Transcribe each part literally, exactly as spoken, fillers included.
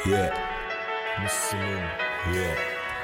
Yeah. Муслим. Yeah.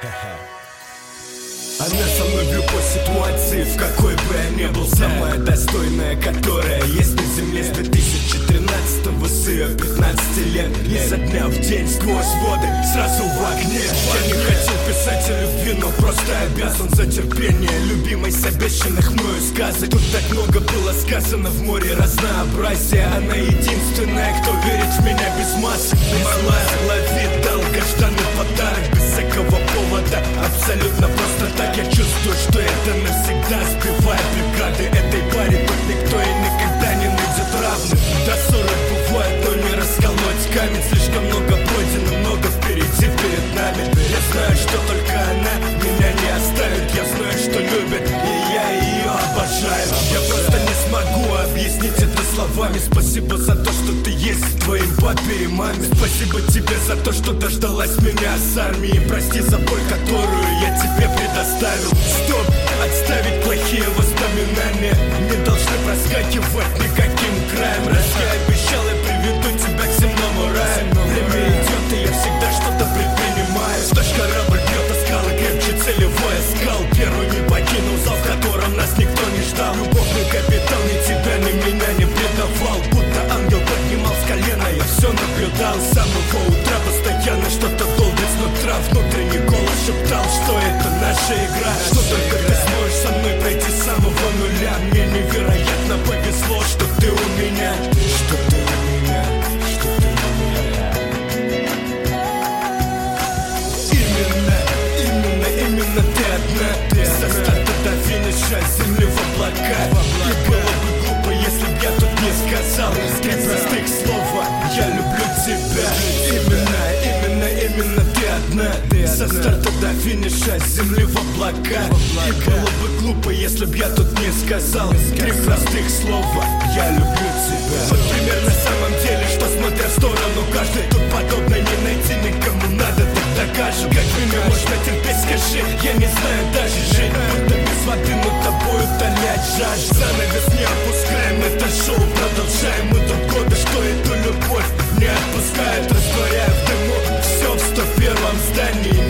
Она со мной в любой ситуации, в какой бы я ни был, самая достойная, которая есть на земле. С две тысячи тринадцатого, с ее пятнадцати лет, изо дня в день, сквозь воды, сразу в огне. Я не хотел писать о любви, но просто обязан за терпение любимой с обещанных мною сказок. Тут так много было сказано, в море разнообразия. Она единственная, кто верит в меня без масок. Малая ловит долгожданный подарок, без всякого повода, абсолютно просто так. Я чувствую, что это навсегда сбивает бригады этой паре. Тут никто и никогда не найдет равных. До ссоры бывает, но не расколоть камень. Слишком много пройдено, много впереди перед нами. Я знаю, что только она меня не оставит. Я знаю, что любит, и я ее обожаю. Я просто не смогу объяснить это словами. Спасибо за то, что ты есть твоим папе и маме. Спасибо тебе за то, что дождалась меня с армии. Прости за боль, которую я тебе предоставил. Стоп, отставить плохие воспоминания. Не должны проскакивать никаким краем. Раз я обещал, я приведу тебя к земному раю. Время идет, и я всегда что-то предпринимаю. Наш корабль бьет о скалы, крепче целевой оскал. Первый не покинул зал, в котором нас никто не ждал. Любовный капитан ни тебя, ни меня не предавал. Будто ангел поднимал с колена, я все наблюдал. С самого утра постоянно что-то долбит снутра. Внутренний голос шептал, что это наша игра. Что только ты сможешь со мной пройти с самого нуля. Мне невероятно повезло, что ты у меня. Что ты у меня, что ты у меня. Именно, именно, именно ты одна. Со старта до финиша земли в облака. И было бы глупо, если б я тут не сказал три простых слова: я люблю тебя. Именно, именно, именно ты одна. Со старта до финиша земли в облака. И было бы глупо, если б я тут не сказал три простых слова: я люблю тебя. Вот пример на самом деле, что смотря в сторону каждый. Тут подобно не найти никому, надо так докажем. Как меня можно терпеть, скажи, я не знаю даже жить. Будто без воды, но тобой утолять жажду. Занавес не опускаем, это шоу продолжаем. Мы тут годы, что эту любовь не отпускает, растворяя в дыму все в сто первом здании.